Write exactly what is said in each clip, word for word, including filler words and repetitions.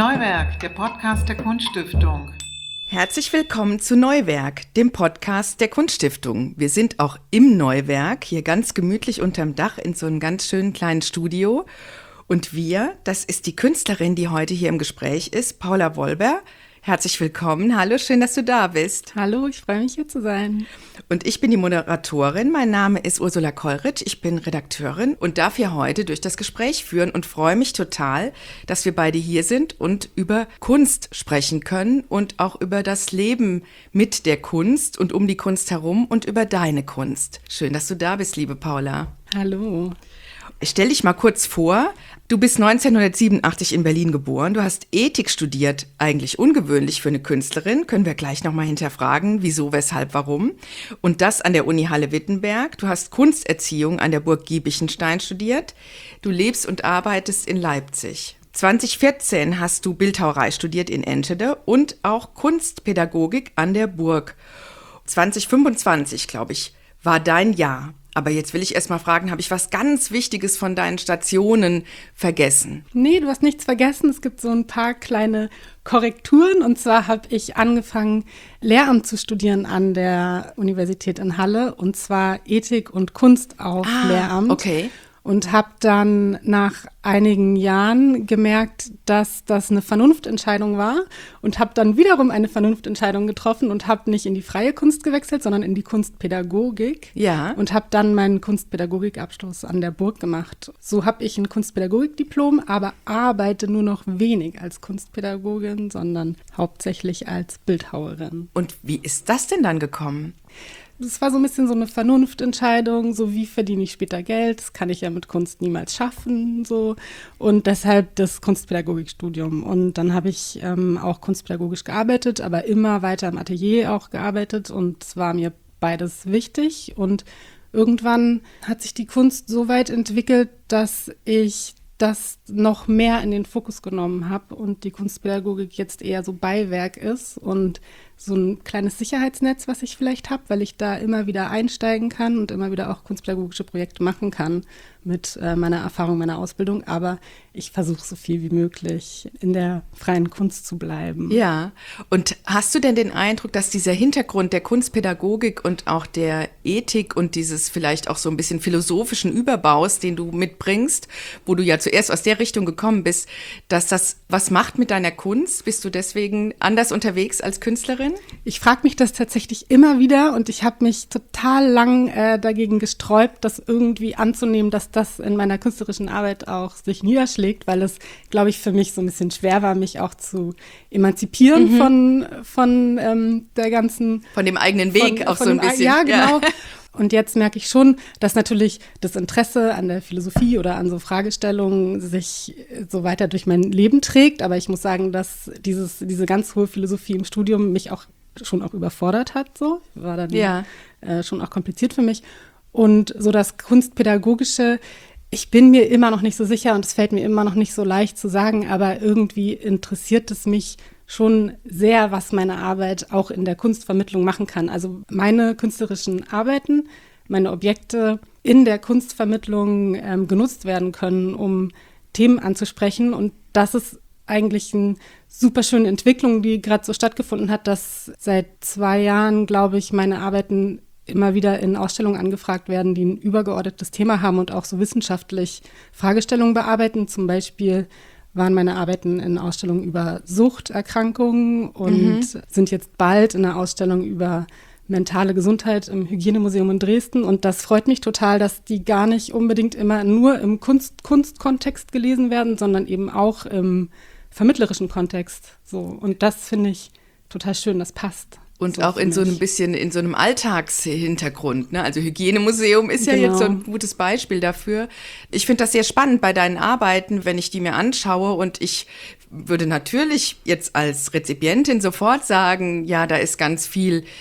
Neuwerk, der Podcast der Kunststiftung. Herzlich willkommen zu Neuwerk, dem Podcast der Kunststiftung. Wir sind auch im Neuwerk, hier ganz gemütlich unterm Dach in so einem ganz schönen kleinen Studio. Und wir, das ist die Künstlerin, die heute hier im Gespräch ist, Paula Wolber. Herzlich willkommen. Hallo, schön, dass du da bist. Hallo, ich freue mich, hier zu sein. Und ich bin die Moderatorin. Mein Name ist Ursula Kollrich. Ich bin Redakteurin und darf hier heute durch das Gespräch führen und freue mich total, dass wir beide hier sind und über Kunst sprechen können und auch über das Leben mit der Kunst und um die Kunst herum und über deine Kunst. Schön, dass du da bist, liebe Paula. Hallo. Stell dich mal kurz vor, du bist neunzehnhundertsiebenundachtzig in Berlin geboren, du hast Ethik studiert, eigentlich ungewöhnlich für eine Künstlerin, können wir gleich nochmal hinterfragen, wieso, weshalb, warum. Und das an der Uni Halle-Wittenberg, du hast Kunsterziehung an der Burg Giebichenstein studiert, du lebst und arbeitest in Leipzig. zwanzig vierzehn hast du Bildhauerei studiert in Enschede und auch Kunstpädagogik an der Burg. zwanzig fünfundzwanzig, glaube ich, war dein Jahr. Aber jetzt will ich erst mal fragen, habe ich was ganz Wichtiges von deinen Stationen vergessen? Nee, du hast nichts vergessen. Es gibt so ein paar kleine Korrekturen. Und zwar habe ich angefangen, Lehramt zu studieren an der Universität in Halle. Und zwar Ethik und Kunst auf ah, Lehramt. Okay. Und habe dann nach einigen Jahren gemerkt, dass das eine Vernunftentscheidung war und habe dann wiederum eine Vernunftentscheidung getroffen und habe nicht in die freie Kunst gewechselt, sondern in die Kunstpädagogik. Ja. Und habe dann meinen Kunstpädagogikabschluss an der Burg gemacht. So habe ich ein Kunstpädagogikdiplom, aber arbeite nur noch wenig als Kunstpädagogin, sondern hauptsächlich als Bildhauerin. Und wie ist das denn dann gekommen? Das war so ein bisschen so eine Vernunftentscheidung, so wie verdiene ich später Geld, das kann ich ja mit Kunst niemals schaffen, so. Und deshalb das Kunstpädagogikstudium. Und dann habe ich ähm, auch kunstpädagogisch gearbeitet, aber immer weiter im Atelier auch gearbeitet und es war mir beides wichtig. Und irgendwann hat sich die Kunst so weit entwickelt, dass ich das noch mehr in den Fokus genommen habe und die Kunstpädagogik jetzt eher so Beiwerk ist und so ein kleines Sicherheitsnetz, was ich vielleicht habe, weil ich da immer wieder einsteigen kann und immer wieder auch kunstpädagogische Projekte machen kann mit äh, meiner Erfahrung, meiner Ausbildung. Aber ich versuche so viel wie möglich in der freien Kunst zu bleiben. Ja, und hast du denn den Eindruck, dass dieser Hintergrund der Kunstpädagogik und auch der Ethik und dieses vielleicht auch so ein bisschen philosophischen Überbaus, den du mitbringst, wo du ja zuerst aus der Richtung gekommen bist, dass das was macht mit deiner Kunst? Bist du deswegen anders unterwegs als Künstlerin? Ich frage mich das tatsächlich immer wieder und ich habe mich total lang äh, dagegen gesträubt, das irgendwie anzunehmen, dass das in meiner künstlerischen Arbeit auch sich niederschlägt, weil es, glaube ich, für mich so ein bisschen schwer war, mich auch zu emanzipieren mhm. von, von ähm, der ganzen… Von dem eigenen Weg von, auch von so ein dem, bisschen. Ja, genau. Ja. Und jetzt merke ich schon, dass natürlich das Interesse an der Philosophie oder an so Fragestellungen sich so weiter durch mein Leben trägt. Aber ich muss sagen, dass dieses, diese ganz hohe Philosophie im Studium mich auch schon auch überfordert hat. So war dann ja. äh, schon auch kompliziert für mich. Und so das Kunstpädagogische, ich bin mir immer noch nicht so sicher und es fällt mir immer noch nicht so leicht zu sagen, aber irgendwie interessiert es mich schon sehr, was meine Arbeit auch in der Kunstvermittlung machen kann. Also meine künstlerischen Arbeiten, meine Objekte in der Kunstvermittlung ähm, genutzt werden können, um Themen anzusprechen. Und das ist eigentlich eine super schöne Entwicklung, die gerade so stattgefunden hat, dass seit zwei Jahren, glaube ich, meine Arbeiten immer wieder in Ausstellungen angefragt werden, die ein übergeordnetes Thema haben und auch so wissenschaftlich Fragestellungen bearbeiten. Zum Beispiel waren meine Arbeiten in Ausstellungen über Suchterkrankungen und mhm. sind jetzt bald in einer Ausstellung über mentale Gesundheit im Hygienemuseum in Dresden. Und das freut mich total, dass die gar nicht unbedingt immer nur im Kunst- Kunstkontext gelesen werden, sondern eben auch im vermittlerischen Kontext. So. Und das finde ich total schön, das passt. Und so auch in so einem bisschen, in so einem Alltagshintergrund, ne? Also Hygienemuseum ist ja genau. jetzt so ein gutes Beispiel dafür. Ich finde das sehr spannend bei deinen Arbeiten, wenn ich die mir anschaue und ich würde natürlich jetzt als Rezipientin sofort sagen, ja, da ist ganz viel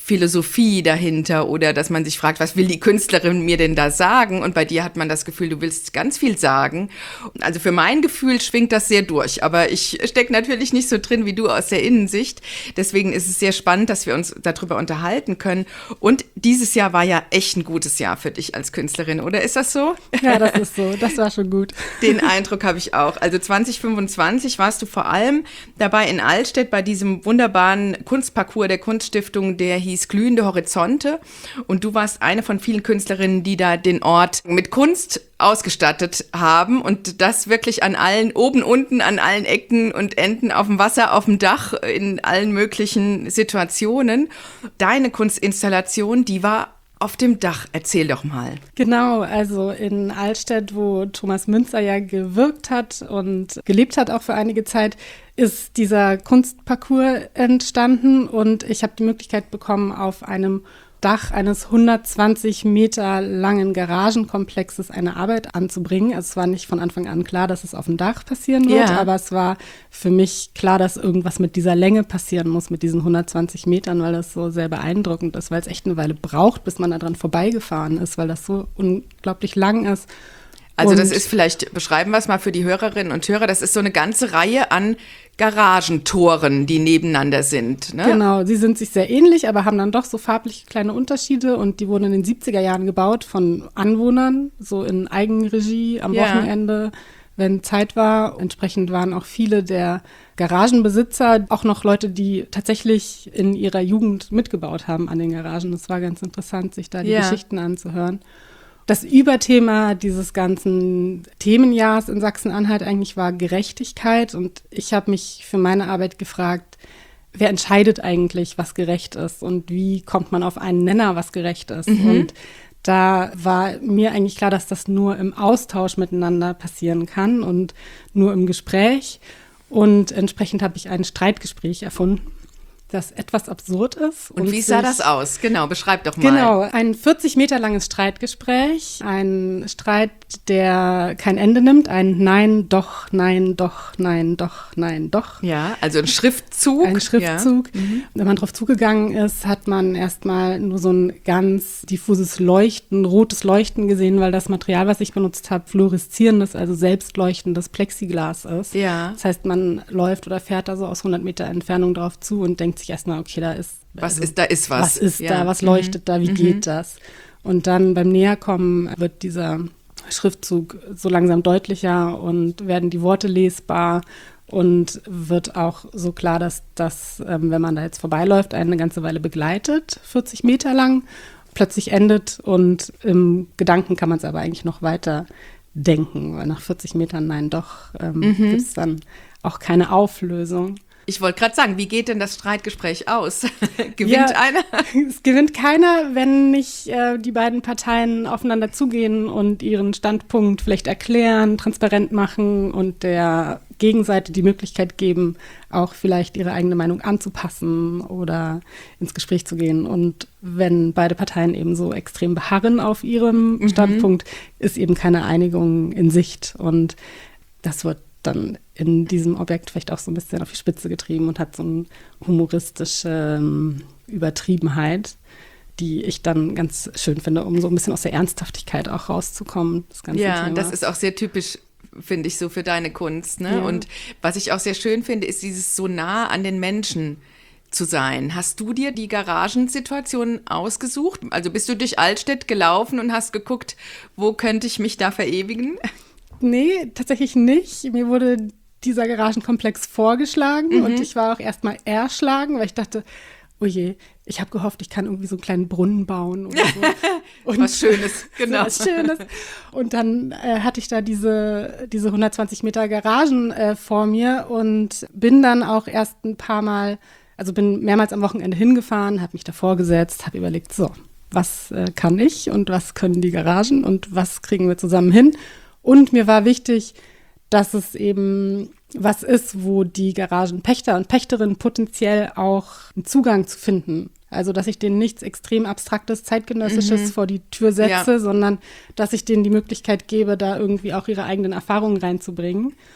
Philosophie dahinter oder dass man sich fragt, was will die Künstlerin mir denn da sagen? Und bei dir hat man das Gefühl, du willst ganz viel sagen. Also für mein Gefühl schwingt das sehr durch, aber ich stecke natürlich nicht so drin wie du aus der Innensicht. Deswegen ist es sehr spannend, dass wir uns darüber unterhalten können. Und dieses Jahr war ja echt ein gutes Jahr für dich als Künstlerin, oder ist das so? Ja, das ist so. Das war schon gut. Den Eindruck habe ich auch. Also zwanzig fünfundzwanzig warst du vor allem dabei in Altstädt bei diesem wunderbaren Kunstparcours der Kunststiftung, der hieß Glühende Horizonte. Und du warst eine von vielen Künstlerinnen, die da den Ort mit Kunst ausgestattet haben und das wirklich an allen, oben, unten, an allen Ecken und Enden, auf dem Wasser, auf dem Dach, in allen möglichen Situationen. Deine Kunstinstallation, die war auf dem Dach. Erzähl doch mal. Genau, also in Altstädt, wo Thomas Münzer ja gewirkt hat und gelebt hat auch für einige Zeit, ist dieser Kunstparcours entstanden und ich habe die Möglichkeit bekommen, auf einem Dach eines hundertzwanzig Meter langen Garagenkomplexes eine Arbeit anzubringen. Also es war nicht von Anfang an klar, dass es auf dem Dach passieren wird, Ja. aber es war für mich klar, dass irgendwas mit dieser Länge passieren muss, mit diesen hundertzwanzig Metern, weil das so sehr beeindruckend ist, weil es echt eine Weile braucht, bis man da dran vorbeigefahren ist, weil das so unglaublich lang ist. Also Und das ist vielleicht, beschreiben wir es mal für die Hörerinnen und Hörer, das ist so eine ganze Reihe an Garagentoren, die nebeneinander sind. Ne? Genau, sie sind sich sehr ähnlich, aber haben dann doch so farblich kleine Unterschiede und die wurden in den siebziger Jahren gebaut von Anwohnern, so in Eigenregie am Ja. Wochenende, wenn Zeit war. Entsprechend waren auch viele der Garagenbesitzer auch noch Leute, die tatsächlich in ihrer Jugend mitgebaut haben an den Garagen. Das war ganz interessant, sich da die Ja. Geschichten anzuhören. Das Überthema dieses ganzen Themenjahrs in Sachsen-Anhalt eigentlich war Gerechtigkeit. Und ich habe mich für meine Arbeit gefragt, wer entscheidet eigentlich, was gerecht ist? Und wie kommt man auf einen Nenner, was gerecht ist? Mhm. Und da war mir eigentlich klar, dass das nur im Austausch miteinander passieren kann und nur im Gespräch. Und entsprechend habe ich ein Streitgespräch erfunden, das etwas absurd ist. Und wie sah sich- das aus? Genau, beschreib doch mal. Genau, ein vierzig Meter langes Streitgespräch, ein Streit, der kein Ende nimmt, ein Nein, doch, nein, doch, nein, doch, nein, doch. Ja, also ein Schriftzug. Ein Schriftzug. Wenn man drauf zugegangen ist, hat man erstmal nur so ein ganz diffuses Leuchten, rotes Leuchten gesehen, weil das Material, was ich benutzt habe, fluoreszierendes, also selbstleuchtendes Plexiglas ist. Ja. Das heißt, man läuft oder fährt da so aus hundert Meter Entfernung drauf zu und denkt sich erstmal, okay, da ist Was also, ist, da ist was. was ist Ja. da, was leuchtet da, wie Mhm. geht das? Und dann beim Näherkommen wird dieser Schriftzug so langsam deutlicher und werden die Worte lesbar und wird auch so klar, dass das, ähm, wenn man da jetzt vorbeiläuft, eine ganze Weile begleitet, vierzig Meter lang, plötzlich endet und im Gedanken kann man es aber eigentlich noch weiter denken, weil nach vierzig Metern, nein, doch, ähm, Mhm. gibt es dann auch keine Auflösung. Ich wollte gerade sagen, wie geht denn das Streitgespräch aus? Gewinnt Ja. einer? Es gewinnt keiner, wenn nicht äh, die beiden Parteien aufeinander zugehen und ihren Standpunkt vielleicht erklären, transparent machen und der Gegenseite die Möglichkeit geben, auch vielleicht ihre eigene Meinung anzupassen oder ins Gespräch zu gehen. Und wenn beide Parteien eben so extrem beharren auf ihrem Mhm. Standpunkt, ist eben keine Einigung in Sicht. Und das wird dann in diesem Objekt vielleicht auch so ein bisschen auf die Spitze getrieben und hat so eine humoristische ähm, Übertriebenheit, die ich dann ganz schön finde, um so ein bisschen aus der Ernsthaftigkeit auch rauszukommen. Das ganze Ja, Thema. das ist auch sehr typisch, finde ich, so für deine Kunst. Ne? Ja. Und was ich auch sehr schön finde, ist dieses so nah an den Menschen zu sein. Hast du dir die Garagensituation ausgesucht? Also bist du durch Altstädt gelaufen und hast geguckt, wo könnte ich mich da verewigen? Nee, tatsächlich nicht. Mir wurde dieser Garagenkomplex vorgeschlagen Mhm. und ich war auch erstmal erschlagen, weil ich dachte, oh je, ich habe gehofft, ich kann irgendwie so einen kleinen Brunnen bauen oder so. Und Was Schönes, genau. So was Schönes. Und dann äh, hatte ich da diese, diese hundertzwanzig Meter Garagen äh, vor mir und bin dann auch erst ein paar Mal, also bin mehrmals am Wochenende hingefahren, habe mich davor gesetzt, habe überlegt, so, was äh, kann ich und was können die Garagen und was kriegen wir zusammen hin? Und mir war wichtig, dass es eben was ist, wo die Garagenpächter und Pächterinnen potenziell auch einen Zugang zu finden. Also, dass ich denen nichts extrem Abstraktes, Zeitgenössisches Mhm. vor die Tür setze, Ja. sondern dass ich denen die Möglichkeit gebe, da irgendwie auch ihre eigenen Erfahrungen reinzubringen.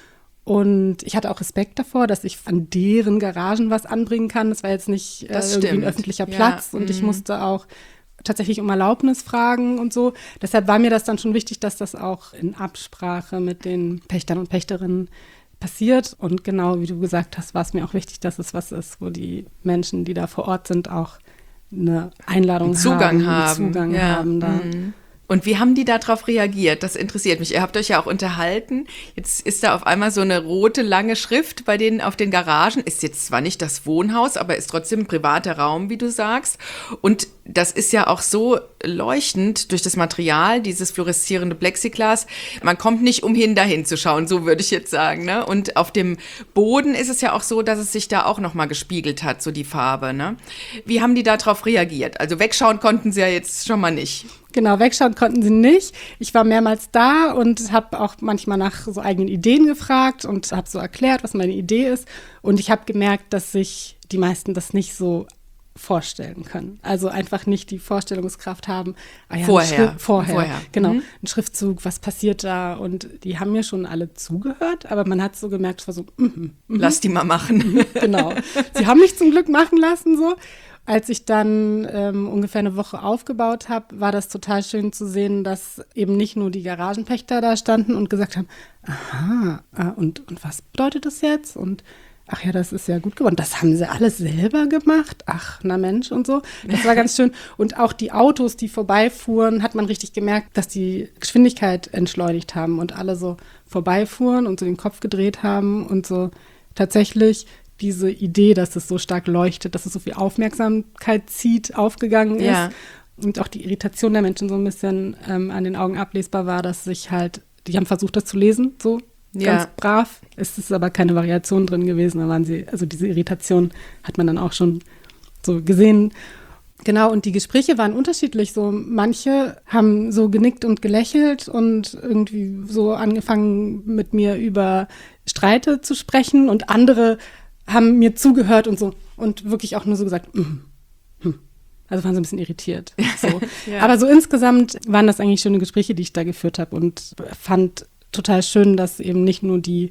Und ich hatte auch Respekt davor, dass ich an deren Garagen was anbringen kann. Das war jetzt nicht äh, Das irgendwie ein stimmt. öffentlicher Platz. Ja. Und ich Mhm. musste auch tatsächlich um Erlaubnis fragen und so. Deshalb war mir das dann schon wichtig, dass das auch in Absprache mit den Pächtern und Pächterinnen passiert. Und genau wie du gesagt hast, war es mir auch wichtig, dass es was ist, wo die Menschen, die da vor Ort sind, auch eine Einladung Zugang haben, haben. Zugang Ja. haben da. Mhm. Und wie haben die darauf reagiert? Das interessiert mich. Ihr habt euch ja auch unterhalten. Jetzt ist da auf einmal so eine rote, lange Schrift bei denen auf den Garagen. Ist jetzt zwar nicht das Wohnhaus, aber ist trotzdem ein privater Raum, wie du sagst. Und das ist ja auch so leuchtend durch das Material, dieses fluoreszierende Plexiglas. Man kommt nicht umhin, dahin zu schauen, so würde ich jetzt sagen. Ne? Und auf dem Boden ist es ja auch so, dass es sich da auch nochmal gespiegelt hat, so die Farbe. Ne? Wie haben die darauf reagiert? Also wegschauen konnten sie ja jetzt schon mal nicht. Genau, wegschauen konnten sie nicht. Ich war mehrmals da und habe auch manchmal nach so eigenen Ideen gefragt und habe so erklärt, was meine Idee ist. Und ich habe gemerkt, dass sich die meisten das nicht so vorstellen können. Also einfach nicht die Vorstellungskraft haben. Ah ja, Vorher. Schrift, vorher. Vorher. Genau. Mhm. Ein Schriftzug, was passiert da? Und die haben mir schon alle zugehört, aber man hat so gemerkt, es war so, mhm, mhm. Lass die mal machen. Genau. Sie haben mich zum Glück machen lassen, so. Als ich dann ähm, ungefähr eine Woche aufgebaut habe, war das total schön zu sehen, dass eben nicht nur die Garagenpächter da standen und gesagt haben, aha, ah, und, und was bedeutet das jetzt? Und ach ja, das ist ja gut geworden. Das haben sie alles selber gemacht? Ach, na Mensch und so. Das war ganz schön. Und auch die Autos, die vorbeifuhren, hat man richtig gemerkt, dass die Geschwindigkeit entschleunigt haben und alle so vorbeifuhren und so den Kopf gedreht haben und so tatsächlich diese Idee, dass es so stark leuchtet, dass es so viel Aufmerksamkeit zieht, aufgegangen ist. Ja. Und auch die Irritation der Menschen so ein bisschen ähm, an den Augen ablesbar war, dass sich halt, die haben versucht, das zu lesen, so Ja. ganz brav. Es ist aber keine Variation drin gewesen. Da waren sie, also diese Irritation hat man dann auch schon so gesehen. Genau, und die Gespräche waren unterschiedlich. So manche haben so genickt und gelächelt und irgendwie so angefangen, mit mir über Streite zu sprechen, und andere haben mir zugehört und so und wirklich auch nur so gesagt, mm, hm. Also waren so ein bisschen irritiert. So. Ja. Aber so insgesamt waren das eigentlich schöne Gespräche, die ich da geführt habe, und fand total schön, dass eben nicht nur die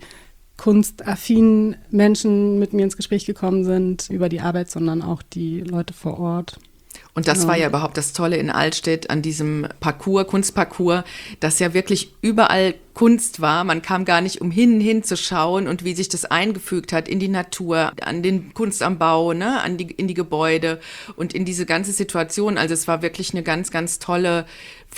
kunstaffinen Menschen mit mir ins Gespräch gekommen sind über die Arbeit, sondern auch die Leute vor Ort. Und das Ja. war ja überhaupt das Tolle in Altstedt an diesem Parcours, Kunstparcours, dass ja wirklich überall Kunst war. Man kam gar nicht umhin, hinzuschauen, und wie sich das eingefügt hat in die Natur, an den Kunst am Bau, ne, an die, in die Gebäude und in diese ganze Situation. Also es war wirklich eine ganz, ganz tolle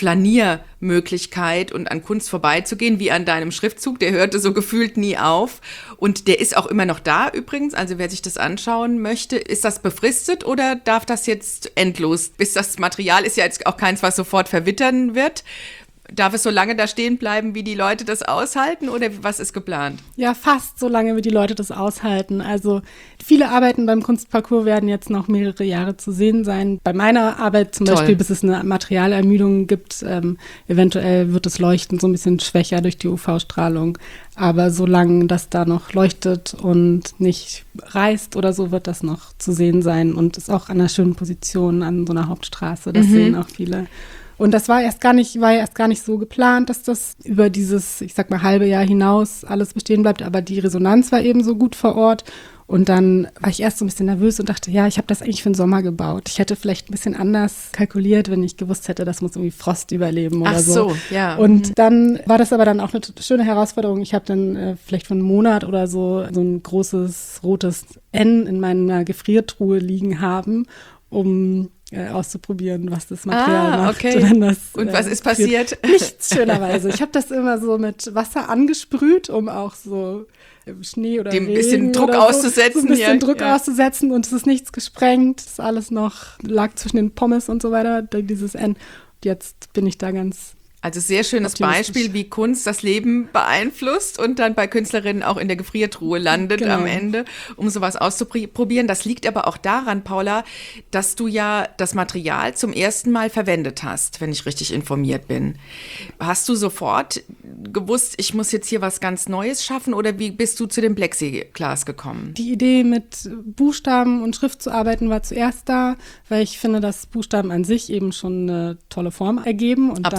Flaniermöglichkeit, und an Kunst vorbeizugehen, wie an deinem Schriftzug, der hörte so gefühlt nie auf. Und der ist auch immer noch da übrigens, also wer sich das anschauen möchte. Ist das befristet oder darf das jetzt endlos, bis das Material ist ja jetzt auch keins, was sofort verwittern wird? Darf es so lange da stehen bleiben, wie die Leute das aushalten, oder was ist geplant? Ja, fast so lange, wie die Leute das aushalten. Also viele Arbeiten beim Kunstparcours werden jetzt noch mehrere Jahre zu sehen sein. Bei meiner Arbeit zum Toll. Beispiel, bis es eine Materialermüdung gibt, ähm, eventuell wird das Leuchten so ein bisschen schwächer durch die U V-Strahlung. Aber solange das da noch leuchtet und nicht reißt oder so, wird das noch zu sehen sein, und ist auch an einer schönen Position an so einer Hauptstraße. Das Mhm. sehen auch viele. Und das war erst gar nicht, war erst gar nicht so geplant, dass das über dieses, ich sag mal, halbe Jahr hinaus alles bestehen bleibt. Aber die Resonanz war eben so gut vor Ort. Und dann war ich erst so ein bisschen nervös und dachte, ja, ich habe das eigentlich für den Sommer gebaut. Ich hätte vielleicht ein bisschen anders kalkuliert, wenn ich gewusst hätte, das muss irgendwie Frost überleben oder Ach so. so, ja. Und dann war das aber dann auch eine schöne Herausforderung. Ich habe dann äh, vielleicht für einen Monat oder so so ein großes rotes N in meiner Gefriertruhe liegen haben, um äh, auszuprobieren, was das Material Ah, macht. okay. Und, dann das, Und was äh, ist passiert? Nichts, schönerweise. Ich habe das immer so mit Wasser angesprüht, um auch so im Schnee oder Dem Regen bisschen Druck oder so, auszusetzen, so ein bisschen ja, Druck ja. auszusetzen, und es ist nichts gesprengt. Es ist alles noch, lag zwischen den Pommes und so weiter, dieses N. Jetzt bin ich da ganz Also sehr schönes optimistisch. Beispiel, wie Kunst das Leben beeinflusst und dann bei Künstlerinnen auch in der Gefriertruhe landet Genau. am Ende, um sowas auszuprobieren. Das liegt aber auch daran, Paula, dass du ja das Material zum ersten Mal verwendet hast, wenn ich richtig informiert bin. Hast du sofort gewusst, ich muss jetzt hier was ganz Neues schaffen, oder wie bist du zu dem Plexiglas gekommen? Die Idee, mit Buchstaben und Schrift zu arbeiten, war zuerst da, weil ich finde, dass Buchstaben an sich eben schon eine tolle Form ergeben. Und Absolut,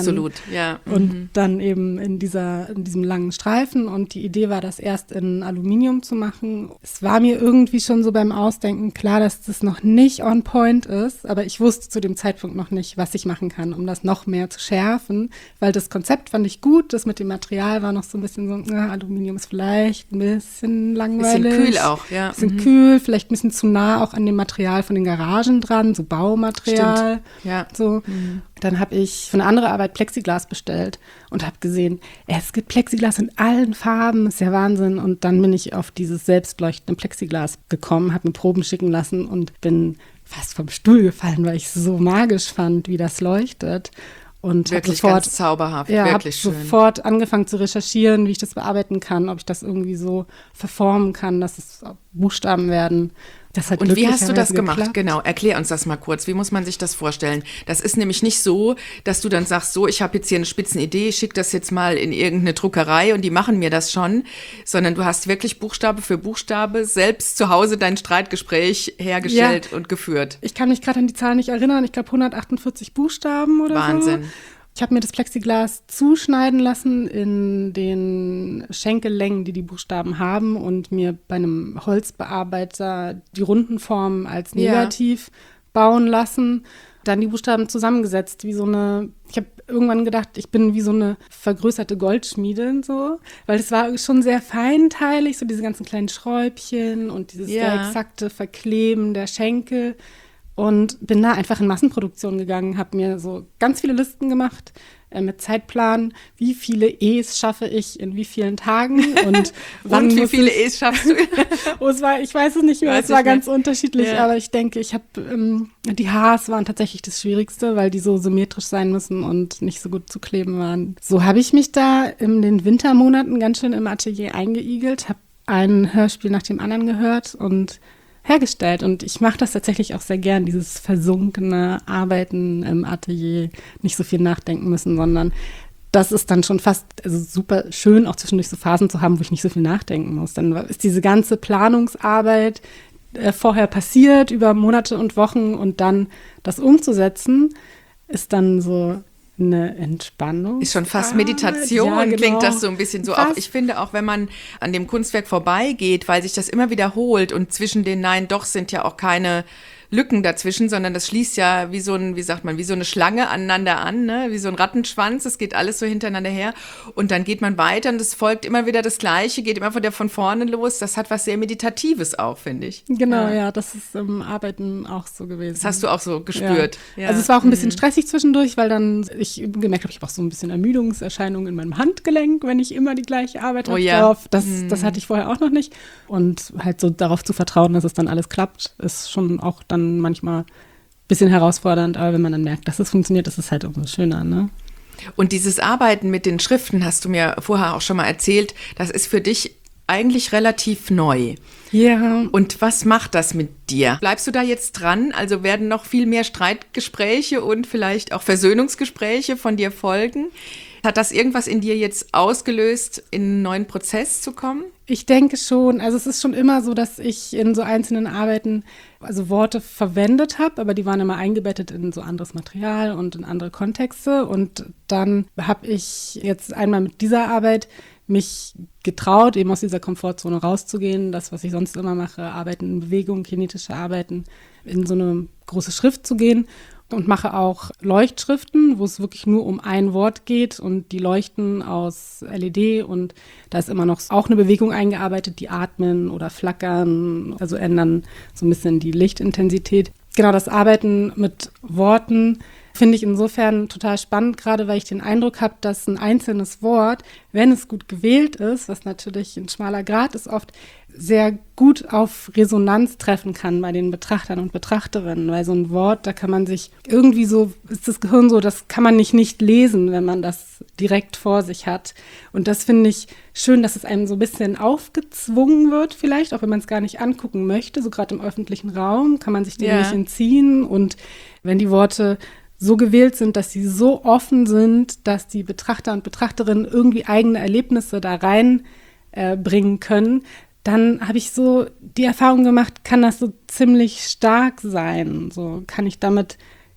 Ja. Und Mhm. dann eben in dieser, in diesem langen Streifen. Und die Idee war, das erst in Aluminium zu machen. Es war mir irgendwie schon so beim Ausdenken klar, dass das noch nicht on point ist. Aber ich wusste zu dem Zeitpunkt noch nicht, was ich machen kann, um das noch mehr zu schärfen. Weil das Konzept fand ich gut. Das mit dem Material war noch so ein bisschen so, na, Aluminium ist vielleicht ein bisschen langweilig. Bisschen kühl auch, ja. Bisschen Mhm. kühl, vielleicht ein bisschen zu nah auch an dem Material von den Garagen dran, so Baumaterial. Stimmt. Ja. So. Mhm. Dann habe ich für eine andere Arbeit Plexiglas bestellt und habe gesehen, es gibt Plexiglas in allen Farben, ist ja Wahnsinn. Und dann bin ich auf dieses selbstleuchtende Plexiglas gekommen, habe mir Proben schicken lassen und bin fast vom Stuhl gefallen, weil ich es so magisch fand, wie das leuchtet. Und Wirklich sofort, ganz zauberhaft, ja, wirklich habe schön. sofort angefangen zu recherchieren, wie ich das bearbeiten kann, ob ich das irgendwie so verformen kann, dass es Buchstaben werden. Das hat Und wie hast du das glücklicherweise gemacht? geklappt. Genau, erklär uns das mal kurz. Wie muss man sich das vorstellen? Das ist nämlich nicht so, dass du dann sagst, so, ich habe jetzt hier eine Spitzenidee, ich schicke das jetzt mal in irgendeine Druckerei und die machen mir das schon, sondern du hast wirklich Buchstabe für Buchstabe selbst zu Hause dein Streitgespräch hergestellt Ja. und geführt. Ich kann mich gerade an die Zahl nicht erinnern. Ich glaube hundertachtundvierzig Buchstaben oder Wahnsinn. so. Ich habe mir das Plexiglas zuschneiden lassen in den Schenkellängen, die die Buchstaben haben und mir bei einem Holzbearbeiter die runden Formen als Ja. Negativ bauen lassen. Dann die Buchstaben zusammengesetzt, wie so eine, ich habe irgendwann gedacht, ich bin wie so eine vergrößerte Goldschmiede, so, weil es war schon sehr feinteilig, so diese ganzen kleinen Schräubchen und dieses Ja. sehr exakte Verkleben der Schenkel. Und bin da einfach in Massenproduktion gegangen, habe mir so ganz viele Listen gemacht äh, mit Zeitplan, wie viele E's schaffe ich in wie vielen Tagen und wann Und wie muss viele ich, E's schaffst du? oh, es war, ich weiß es nicht mehr, Weiß es war ich nicht. ganz unterschiedlich, Ja. aber ich denke, ich habe, ähm, die H's waren tatsächlich das Schwierigste, weil die so symmetrisch sein müssen und nicht so gut zu kleben waren. So habe ich mich da in den Wintermonaten ganz schön im Atelier eingeigelt, habe ein Hörspiel nach dem anderen gehört und hergestellt. Und ich mache das tatsächlich auch sehr gern, dieses versunkene Arbeiten im Atelier, nicht so viel nachdenken müssen, sondern das ist dann schon fast also super schön, auch zwischendurch so Phasen zu haben, wo ich nicht so viel nachdenken muss. Dann ist diese ganze Planungsarbeit äh, vorher passiert, über Monate und Wochen, und dann das umzusetzen, ist dann so eine Entspannung. Ist schon fast Ah, Meditation, ja, genau. klingt das so ein bisschen so. Fast. Auch ich finde, auch wenn man an dem Kunstwerk vorbeigeht, weil sich das immer wiederholt und zwischen den Nein doch sind ja auch keine Lücken dazwischen, sondern das schließt ja wie so ein, wie sagt man, wie so eine Schlange aneinander an, ne? Wie so ein Rattenschwanz, es geht alles so hintereinander her und dann geht man weiter und es folgt immer wieder das Gleiche, geht immer wieder von vorne los. Das hat was sehr Meditatives auch, finde ich. Genau, Ja. ja, das ist im Arbeiten auch so gewesen. Das hast du auch so gespürt. Ja. Ja. Also es war auch ein bisschen stressig zwischendurch, weil dann ich gemerkt habe, ich habe auch so ein bisschen Ermüdungserscheinungen in meinem Handgelenk, wenn ich immer die gleiche Arbeit Oh habe. ja. Darauf, das, das hatte ich vorher auch noch nicht. Und halt so darauf zu vertrauen, dass es dann alles klappt, ist schon auch dann manchmal ein bisschen herausfordernd. Aber wenn man dann merkt, dass es funktioniert, ist es halt umso schöner, ne? Und dieses Arbeiten mit den Schriften, hast du mir vorher auch schon mal erzählt, das ist für dich eigentlich relativ neu. Ja. Und was macht das mit dir? Bleibst du da jetzt dran? Also werden noch viel mehr Streitgespräche und vielleicht auch Versöhnungsgespräche von dir folgen? Hat das irgendwas in dir jetzt ausgelöst, in einen neuen Prozess zu kommen? Ich denke schon. Also es ist schon immer so, dass ich in so einzelnen Arbeiten also Worte verwendet habe, aber die waren immer eingebettet in so anderes Material und in andere Kontexte. Und dann habe ich jetzt einmal mit dieser Arbeit mich getraut, eben aus dieser Komfortzone rauszugehen, das, was ich sonst immer mache, Arbeiten in Bewegung, kinetische Arbeiten, in so eine große Schrift zu gehen. Und mache auch Leuchtschriften, wo es wirklich nur um ein Wort geht und die leuchten aus L E D und da ist immer noch auch eine Bewegung eingearbeitet, die atmen oder flackern, also ändern so ein bisschen die Lichtintensität. Genau, das Arbeiten mit Worten finde ich insofern total spannend, gerade weil ich den Eindruck habe, dass ein einzelnes Wort, wenn es gut gewählt ist, was natürlich ein schmaler Grat ist, oft sehr gut auf Resonanz treffen kann bei den Betrachtern und Betrachterinnen, weil so ein Wort, da kann man sich irgendwie so, ist das Gehirn so, das kann man nicht nicht lesen, wenn man das direkt vor sich hat. Und das finde ich schön, dass es einem so ein bisschen aufgezwungen wird vielleicht, auch wenn man es gar nicht angucken möchte, so gerade im öffentlichen Raum kann man sich dem Ja. nicht entziehen und wenn die Worte so gewählt sind, dass sie so offen sind, dass die Betrachter und Betrachterinnen irgendwie eigene Erlebnisse da rein äh, bringen können, dann habe ich so die Erfahrung gemacht, kann das so ziemlich stark sein. So kann ich damit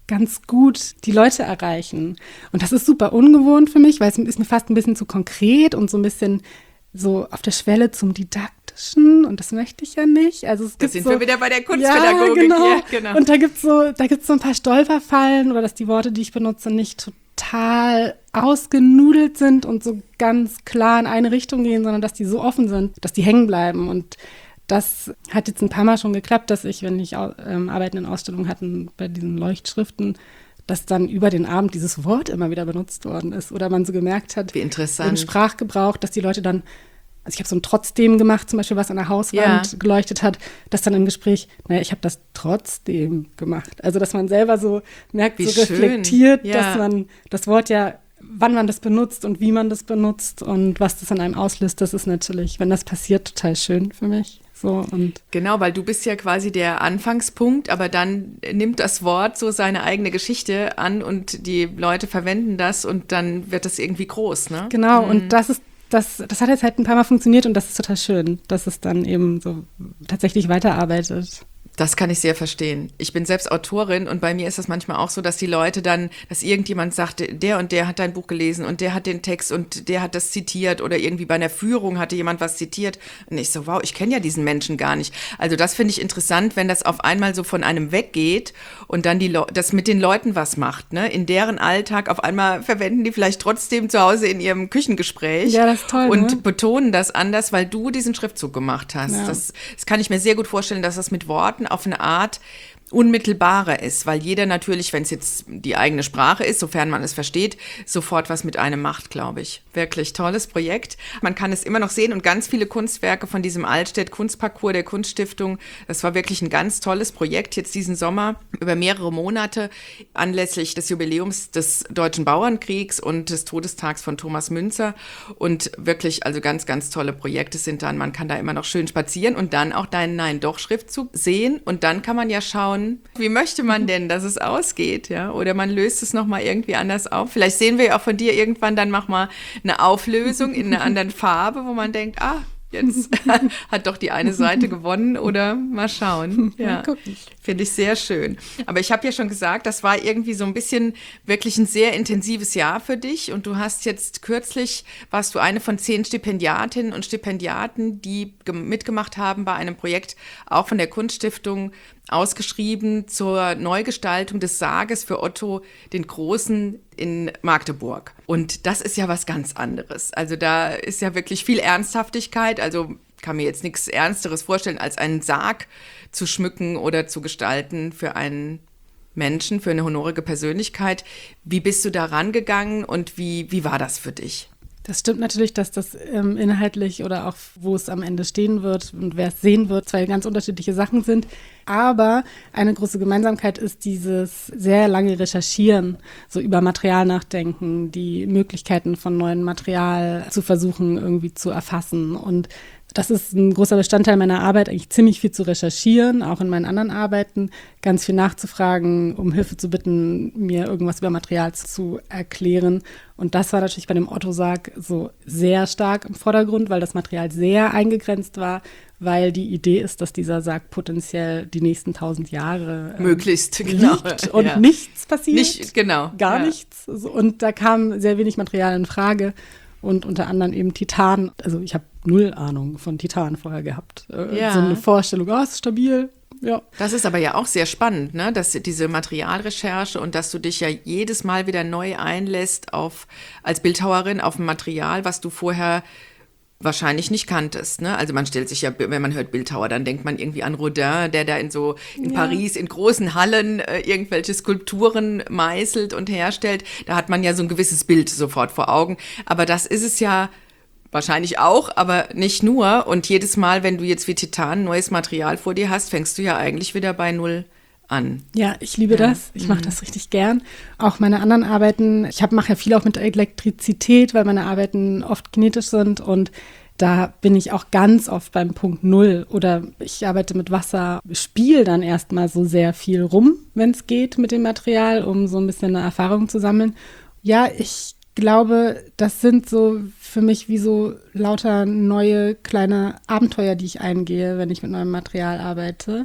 ganz gut die Leute erreichen. Und das ist super ungewohnt für mich, weil es ist mir fast ein bisschen zu konkret und so ein bisschen so auf der Schwelle zum Didaktischen, und das möchte ich ja nicht. Also es Da gibt sind so, wir wieder bei der Kunstpädagogik. ja, genau. Ja, genau. Und da gibt es so, da gibt's so ein paar Stolperfallen oder dass die Worte, die ich benutze, nicht total ausgenudelt sind und so ganz klar in eine Richtung gehen, sondern dass die so offen sind, dass die hängen bleiben. Und das hat jetzt ein paar Mal schon geklappt, dass ich, wenn ich ähm, Arbeiten in Ausstellungen hatten, bei diesen Leuchtschriften, dass dann über den Abend dieses Wort immer wieder benutzt worden ist oder man so gemerkt hat, Wie interessant. im Sprachgebrauch, dass die Leute dann, also ich habe so ein Trotzdem gemacht, zum Beispiel, was an der Hauswand Ja. geleuchtet hat, dass dann im Gespräch, naja, ich habe das trotzdem gemacht. Also, dass man selber so merkt, Wie so schön. reflektiert, Ja. dass man das Wort ja, wann man das benutzt und wie man das benutzt und was das in einem auslöst, das ist natürlich, wenn das passiert, total schön für mich. So, und Genau, weil du bist ja quasi der Anfangspunkt, aber dann nimmt das Wort so seine eigene Geschichte an und die Leute verwenden das und dann wird das irgendwie groß, ne? genau, und das ist, das, das hat jetzt halt ein paar Mal funktioniert und das ist total schön, dass es dann eben so tatsächlich weiterarbeitet. Das kann ich sehr verstehen. Ich bin selbst Autorin und bei mir ist das manchmal auch so, dass die Leute dann, dass irgendjemand sagt, der und der hat dein Buch gelesen und der hat den Text und der hat das zitiert oder irgendwie bei einer Führung hatte jemand was zitiert. Und ich so, wow, ich kenne ja diesen Menschen gar nicht. Also das finde ich interessant, wenn das auf einmal so von einem weggeht und dann die Le- das mit den Leuten was macht, ne? In deren Alltag auf einmal verwenden die vielleicht trotzdem zu Hause in ihrem Küchengespräch. Ja, das ist toll, Und ne? betonen das anders, weil du diesen Schriftzug gemacht hast. Ja. Das, das kann ich mir sehr gut vorstellen, dass das mit Worten auf eine Art unmittelbarer ist, weil jeder natürlich, wenn es jetzt die eigene Sprache ist, sofern man es versteht, sofort was mit einem macht, glaube ich. Wirklich tolles Projekt. Man kann es immer noch sehen und ganz viele Kunstwerke von diesem Altstädt-Kunstparcours der Kunststiftung. Das war wirklich ein ganz tolles Projekt jetzt diesen Sommer über mehrere Monate anlässlich des Jubiläums des Deutschen Bauernkriegs und des Todestags von Thomas Münzer. Und wirklich, also ganz, ganz tolle Projekte sind dann. Man kann da immer noch schön spazieren und dann auch deinen Nein-Doch-Schriftzug sehen und dann kann man ja schauen, wie möchte man denn, dass es ausgeht, ja? Oder man löst es nochmal irgendwie anders auf. Vielleicht sehen wir ja auch von dir irgendwann dann mach mal eine Auflösung in einer anderen Farbe, wo man denkt, ah, jetzt hat doch die eine Seite gewonnen oder mal schauen. Ja, Mal gucken. finde ich sehr schön. Aber ich habe ja schon gesagt, das war irgendwie so ein bisschen wirklich ein sehr intensives Jahr für dich und du hast jetzt kürzlich, warst du eine von zehn Stipendiatinnen und Stipendiaten, die gem- mitgemacht haben bei einem Projekt, auch von der Kunststiftung, ausgeschrieben zur Neugestaltung des Sarges für Otto den Großen in Magdeburg. Und das ist ja was ganz anderes. Also da ist ja wirklich viel Ernsthaftigkeit. Also kann mir jetzt nichts Ernsteres vorstellen, als einen Sarg zu schmücken oder zu gestalten für einen Menschen, für eine honorige Persönlichkeit. Wie bist du da rangegangen und wie, wie war das für dich? Das stimmt natürlich, dass das ähm, inhaltlich oder auch wo es am Ende stehen wird und wer es sehen wird, zwei ganz unterschiedliche Sachen sind. Aber eine große Gemeinsamkeit ist dieses sehr lange Recherchieren, so über Material nachdenken, die Möglichkeiten von neuem Material zu versuchen irgendwie zu erfassen. Und das ist ein großer Bestandteil meiner Arbeit, eigentlich ziemlich viel zu recherchieren, auch in meinen anderen Arbeiten, ganz viel nachzufragen, um Hilfe zu bitten, mir irgendwas über Material zu erklären. Und das war natürlich bei dem Otto-Sarg so sehr stark im Vordergrund, weil das Material sehr eingegrenzt war, weil die Idee ist, dass dieser Sarg potenziell die nächsten tausend Jahre ähm, Möglichst, genau. liegt und Ja. nichts passiert. Nicht, genau. Gar ja. nichts. So, und da kam sehr wenig Material in Frage. Und unter anderem eben Titan. Also ich habe null Ahnung von Titan vorher gehabt. Äh, Ja. So eine Vorstellung, oh, ist stabil. Ja. Das ist aber ja auch sehr spannend, ne? Dass diese Materialrecherche und dass du dich ja jedes Mal wieder neu einlässt auf, als Bildhauerin auf ein Material, was du vorher wahrscheinlich nicht kanntest, ne? Also man stellt sich ja, wenn man hört Bildhauer, dann denkt man irgendwie an Rodin, der da in so in Ja. Paris in großen Hallen äh, irgendwelche Skulpturen meißelt und herstellt. Da hat man ja so ein gewisses Bild sofort vor Augen. Aber das ist es ja wahrscheinlich auch, aber nicht nur. Und jedes Mal, wenn du jetzt wie Titan neues Material vor dir hast, fängst du ja eigentlich wieder bei Null an. Ja, ich liebe Ja. das. Ich mache das richtig gern. Auch meine anderen Arbeiten, ich mache ja viel auch mit Elektrizität, weil meine Arbeiten oft kinetisch sind und da bin ich auch ganz oft beim Punkt Null oder ich arbeite mit Wasser, spiele dann erstmal so sehr viel rum, wenn es geht mit dem Material, um so ein bisschen eine Erfahrung zu sammeln. Ja, ich glaube, das sind so für mich wie so lauter neue kleine Abenteuer, die ich eingehe, wenn ich mit neuem Material arbeite.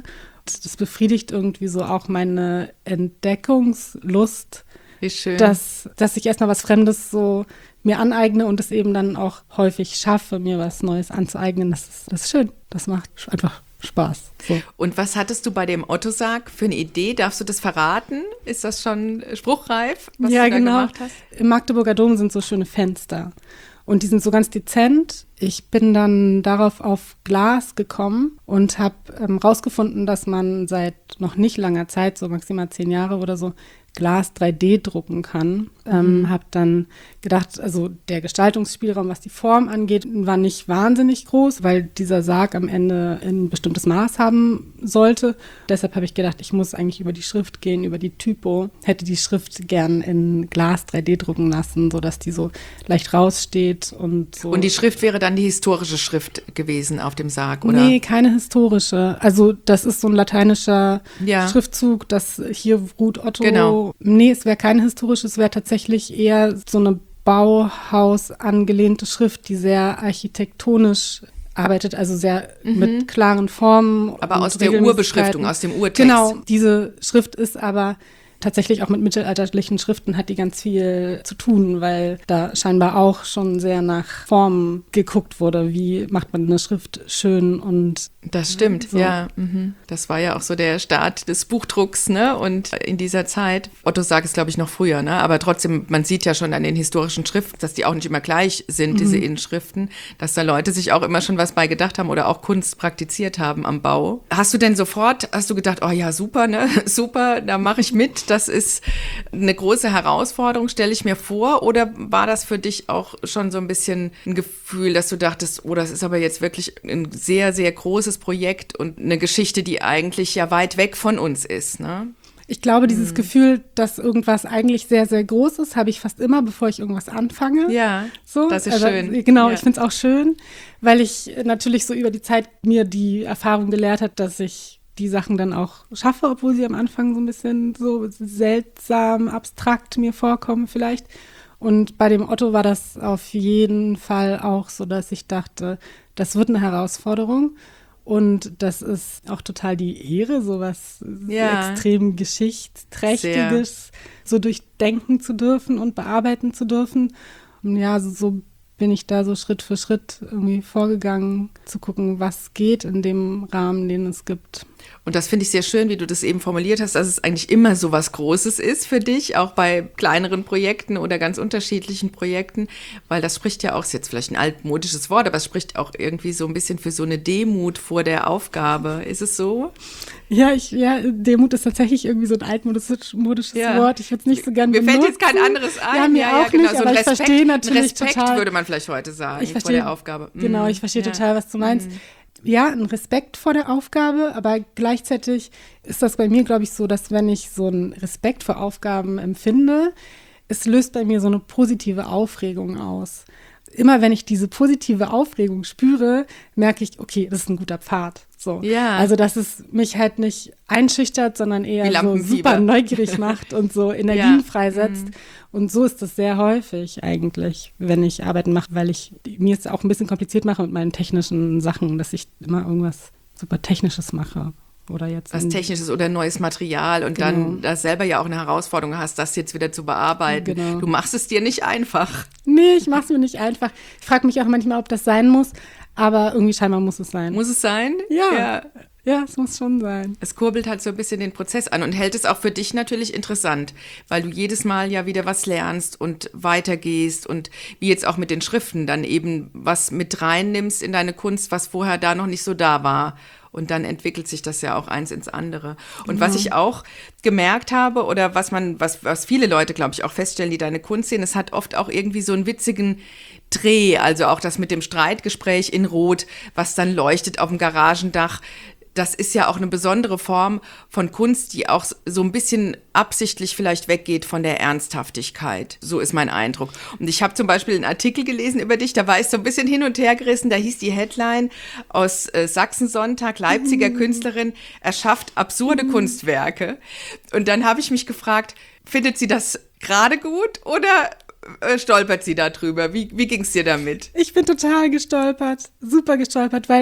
das befriedigt irgendwie so auch meine Entdeckungslust, Wie schön. dass, dass ich erstmal was Fremdes so mir aneigne und es eben dann auch häufig schaffe, mir was Neues anzueignen. Das ist, das ist schön. Das macht einfach Spaß. So. Und was hattest du bei dem Otto-Sarg für eine Idee? Darfst du das verraten? Ist das schon spruchreif, was ja, du da genau. gemacht hast? Im Magdeburger Dom sind so schöne Fenster und die sind so ganz dezent. Ich bin dann darauf auf Glas gekommen und habe ähm, rausgefunden, dass man seit noch nicht langer Zeit, so maximal zehn Jahre oder so, Glas drei D drucken kann. Ähm, Mhm. habe dann gedacht, also der Gestaltungsspielraum, was die Form angeht, war nicht wahnsinnig groß, weil dieser Sarg am Ende ein bestimmtes Maß haben sollte. Deshalb habe ich gedacht, ich muss eigentlich über die Schrift gehen, über die Typo. Hätte die Schrift gern in Glas drei D drucken lassen, sodass die so leicht raussteht und so. Und die Schrift wäre dann die historische Schrift gewesen auf dem Sarg, oder? Nee, keine historische. Also das ist so ein lateinischer Ja. Schriftzug, das hier ruht Otto. Genau. Nee, es wäre kein historisches, es wäre tatsächlich eher so eine Bauhaus angelehnte Schrift, die sehr architektonisch arbeitet, also sehr mit klaren Formen. Aber und aus der Regelmäßigkeiten. Urbeschriftung, aus dem Urtext. Genau, diese Schrift ist aber tatsächlich auch mit mittelalterlichen Schriften hat die ganz viel zu tun, weil da scheinbar auch schon sehr nach Formen geguckt wurde. Wie macht man eine Schrift schön und Das stimmt, So. ja. Mhm. Das war ja auch so der Start des Buchdrucks, ne? Und in dieser Zeit, Otto Sarg ist, glaube ich, noch früher, ne? Aber trotzdem, man sieht ja schon an den historischen Schriften, dass die auch nicht immer gleich sind, diese Inschriften, dass da Leute sich auch immer schon was bei gedacht haben oder auch Kunst praktiziert haben am Bau. Hast du denn sofort, hast du gedacht, oh ja, super, ne? Super, da mache ich mit. Das ist eine große Herausforderung, stelle ich mir vor. Oder war das für dich auch schon so ein bisschen ein Gefühl, dass du dachtest, oh, das ist aber jetzt wirklich ein sehr, sehr großes Projekt und eine Geschichte, die eigentlich ja weit weg von uns ist, ne? ich glaube, dieses Gefühl, dass irgendwas eigentlich sehr, sehr groß ist, habe ich fast immer, bevor ich irgendwas anfange. Ja, so. das ist also, schön. Genau, Ja. ich finde es auch schön, weil ich natürlich so über die Zeit mir die Erfahrung gelehrt hat, dass ich die Sachen dann auch schaffe, obwohl sie am Anfang so ein bisschen so seltsam, abstrakt mir vorkommen vielleicht. Und bei dem Otto war das auf jeden Fall auch so, dass ich dachte, das wird eine Herausforderung. Und das ist auch total die Ehre, sowas Ja. extrem Geschichtsträchtiges so durchdenken zu dürfen und bearbeiten zu dürfen. Und ja, so, so bin ich da so Schritt für Schritt irgendwie vorgegangen, zu gucken, was geht in dem Rahmen, den es gibt. Und das finde ich sehr schön, wie du das eben formuliert hast, dass es eigentlich immer so was Großes ist für dich, auch bei kleineren Projekten oder ganz unterschiedlichen Projekten, weil das spricht ja auch, ist jetzt vielleicht ein altmodisches Wort, aber es spricht auch irgendwie so ein bisschen für so eine Demut vor der Aufgabe. Ist es so? Ja, ich, ja, Demut ist tatsächlich irgendwie so ein altmodisches modisches Ja. Wort. Ich würde es nicht so gerne Mir benutzen. fällt jetzt kein anderes ein. Ja, mir auch nicht, So aber ein ich verstehe natürlich ein Respekt total. würde man vielleicht heute sagen, Ich vor verstehe, der Aufgabe. Genau, Mhm. ich verstehe Ja. total, was du meinst. Ja, ein Respekt vor der Aufgabe, aber gleichzeitig ist das bei mir, glaube ich, so, dass wenn ich so einen Respekt vor Aufgaben empfinde, es löst bei mir so eine positive Aufregung aus. Immer wenn ich diese positive Aufregung spüre, merke ich, okay, das ist ein guter Pfad. So. Ja. Also, dass es mich halt nicht einschüchtert, sondern Wie eher so Lampenfieber. super neugierig macht und so Energien Ja. freisetzt. Und so ist es sehr häufig eigentlich, wenn ich Arbeiten mache, weil ich mir es auch ein bisschen kompliziert mache mit meinen technischen Sachen, dass ich immer irgendwas super Technisches mache. Oder jetzt Was in- Technisches oder neues Material und Genau. dann da selber ja auch eine Herausforderung hast, das jetzt wieder zu bearbeiten. Genau. Du machst es dir nicht einfach. Nee, ich mache es mir nicht einfach. Ich frage mich auch manchmal, ob das sein muss, aber irgendwie scheinbar muss es sein. Muss es sein? Ja. ja. Ja, es muss schon sein. Es kurbelt halt so ein bisschen den Prozess an und hält es auch für dich natürlich interessant, weil du jedes Mal ja wieder was lernst und weitergehst und wie jetzt auch mit den Schriften dann eben was mit reinnimmst in deine Kunst, was vorher da noch nicht so da war. Und dann entwickelt sich das ja auch eins ins andere. Und was ich auch gemerkt habe oder was man, was, was viele Leute, glaube ich, auch feststellen, die deine Kunst sehen, es hat oft auch irgendwie so einen witzigen Dreh, also auch das mit dem Streitgespräch in Rot, was dann leuchtet auf dem Garagendach. Das ist ja auch eine besondere Form von Kunst, die auch so ein bisschen absichtlich vielleicht weggeht von der Ernsthaftigkeit. So ist mein Eindruck. Und ich habe zum Beispiel einen Artikel gelesen über dich, da war ich so ein bisschen hin und her gerissen, da hieß die Headline aus äh, Sachsen-Sonntag, Leipziger Künstlerin erschafft absurde Kunstwerke. Und dann habe ich mich gefragt, findet sie das gerade gut oder äh, stolpert sie da drüber? Wie, wie ging es dir damit? Ich bin total gestolpert, super gestolpert, weil